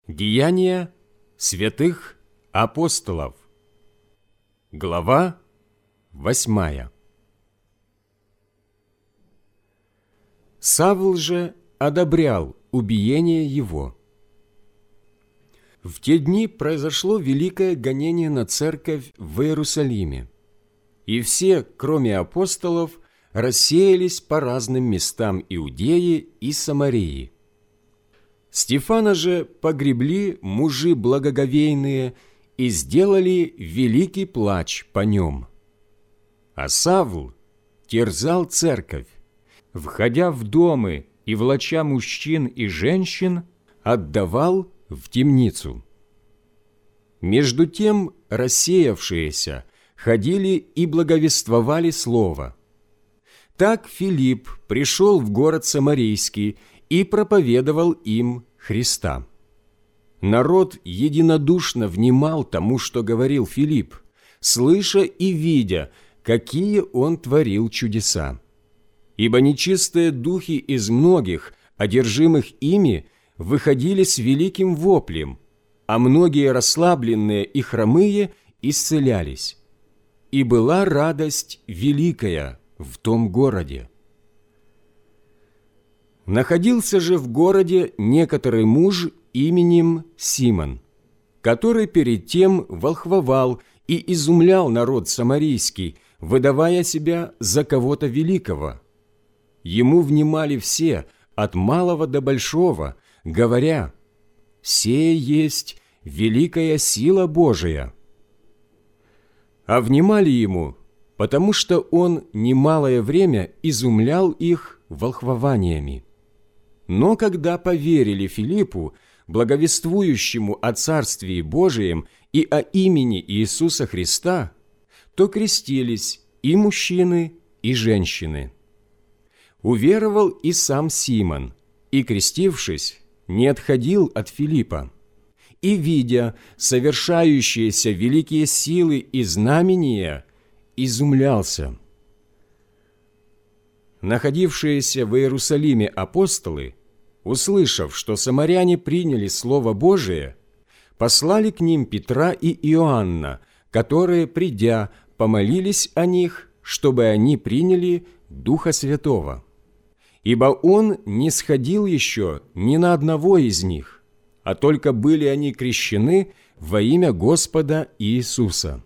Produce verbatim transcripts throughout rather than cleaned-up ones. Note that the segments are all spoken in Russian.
Деяния святых апостолов. Глава восьмая. Савл же одобрял убиение его. В те дни произошло великое гонение на церковь в Иерусалиме, и все, кроме апостолов, рассеялись по разным местам Иудеи и Самарии. Стефана же погребли мужи благоговейные и сделали великий плач по нем. А Савл терзал церковь, входя в домы и влача мужчин и женщин, отдавал в темницу. Между тем рассеявшиеся ходили и благовествовали слово. Так Филипп пришел в город Самарийский и проповедовал им Христа. Народ единодушно внимал тому, что говорил Филипп, слыша и видя, какие он творил чудеса. Ибо нечистые духи из многих, одержимых ими, выходили с великим воплем, а многие расслабленные и хромые исцелялись. И была радость великая в том городе. Находился же в городе некоторый муж именем Симон, который перед тем волхвовал и изумлял народ самарийский, выдавая себя за кого-то великого. Ему внимали все, от малого до большого, говоря: «Сее есть великая сила Божия». А внимали ему, потому что он немалое время изумлял их волхвованиями. Но когда поверили Филиппу, благовествующему о Царствии Божием и о имени Иисуса Христа, то крестились и мужчины, и женщины. Уверовал и сам Симон, и, крестившись, не отходил от Филиппа, и, видя совершающиеся великие силы и знамения, изумлялся. Находившиеся в Иерусалиме апостолы, услышав, что самаряне приняли Слово Божие, послали к ним Петра и Иоанна, которые, придя, помолились о них, чтобы они приняли Духа Святого. Ибо Он не сходил еще ни на одного из них, а только были они крещены во имя Господа Иисуса.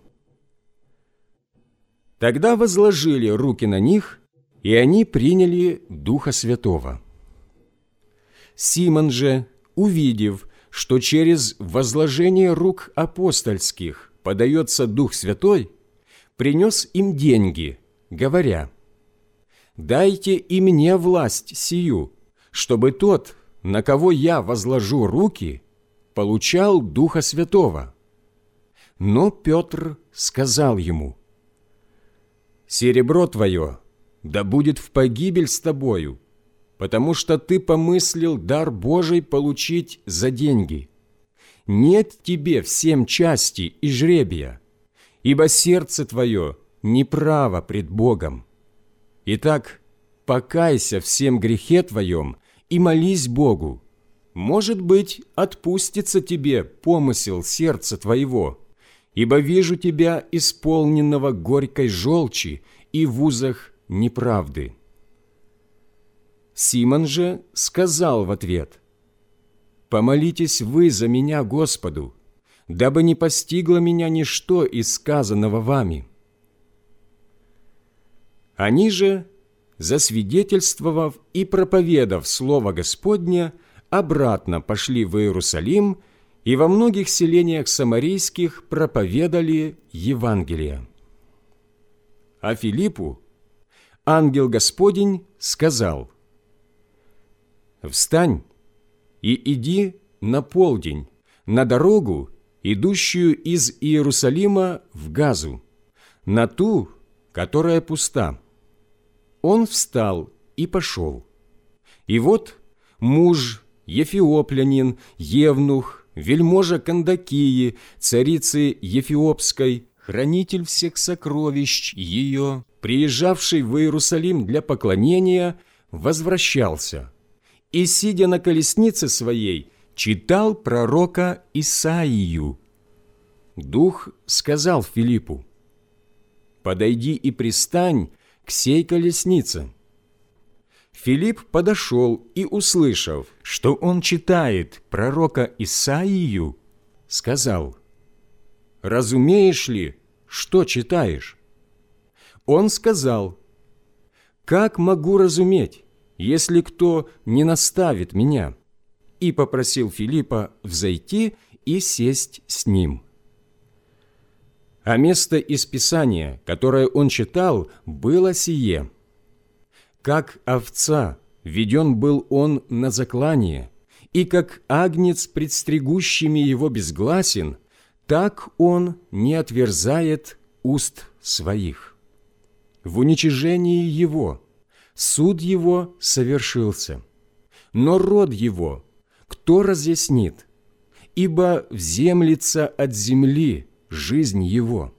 Тогда возложили руки на них, и они приняли Духа Святого. Симон же, увидев, что через возложение рук апостольских подается Дух Святой, принес им деньги, говоря: «Дайте и мне власть сию, чтобы тот, на кого я возложу руки, получал Духа Святого». Но Петр сказал ему: «Серебро твое да будет в погибель с тобою, потому что ты помыслил дар Божий получить за деньги. Нет тебе всем части и жребия, ибо сердце твое неправо пред Богом. Итак, покайся всем грехе твоем и молись Богу. Может быть, отпустится тебе помысел сердца твоего, ибо вижу тебя исполненного горькой желчи и в узах неправды». Симон же сказал в ответ: «Помолитесь вы за меня Господу, дабы не постигло меня ничто из сказанного вами». Они же, засвидетельствовав и проповедав Слово Господне, обратно пошли в Иерусалим и во многих селениях самарийских проповедали Евангелие. А Филиппу ангел Господень сказал: «Встань и иди на полдень на дорогу, идущую из Иерусалима в Газу, на ту, которая пуста». Он встал и пошел. И вот муж Ефиоплянин, евнух, вельможа Кандакии, царицы Ефиопской, хранитель всех сокровищ ее, приезжавший в Иерусалим для поклонения, возвращался, и, сидя на колеснице своей, читал пророка Исаию. Дух сказал Филиппу: «Подойди и пристань к сей колеснице». Филипп подошел и, услышав, что он читает пророка Исаию, сказал: «Разумеешь ли, что читаешь?» Он сказал: «Как могу разуметь, если кто не наставит меня?» И попросил Филиппа взойти и сесть с ним. А место из Писания, которое он читал, было сие: «Как овца веден был он на заклание, и как агнец пред стригущими его безгласен, так он не отверзает уст своих. В уничижении его суд его совершился, но род его кто разъяснит? Ибо вземлется от земли жизнь его».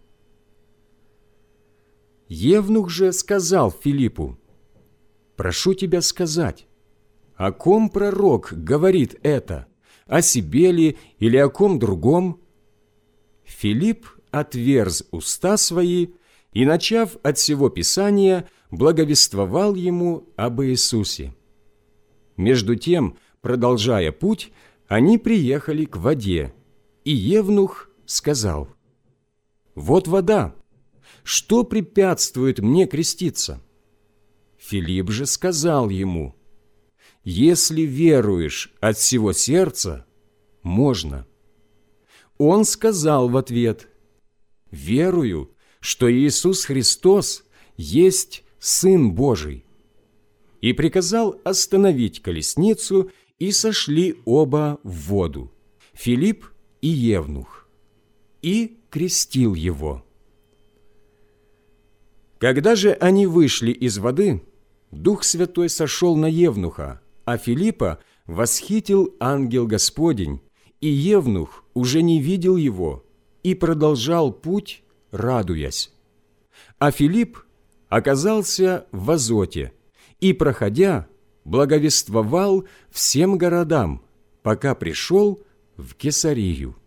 Евнух же сказал Филиппу: «Прошу тебя сказать, о ком пророк говорит это, о себе ли или о ком другом?» Филипп отверз уста свои и, начав от всего Писания, благовествовал ему об Иисусе. Между тем, продолжая путь, они приехали к воде, и Евнух сказал: «Вот вода, что препятствует мне креститься?» Филипп же сказал ему: «Если веруешь от всего сердца, можно». Он сказал в ответ: «Верую, что Иисус Христос есть Сын Божий». И приказал остановить колесницу, и сошли оба в воду, Филипп и Евнух, и крестил его. Когда же они вышли из воды, Дух Святой сошел на Евнуха, а Филиппа восхитил ангел Господень, и Евнух уже не видел его и продолжал путь, радуясь. А Филипп оказался в Азоте и, проходя, благовествовал всем городам, пока пришел в Кесарию.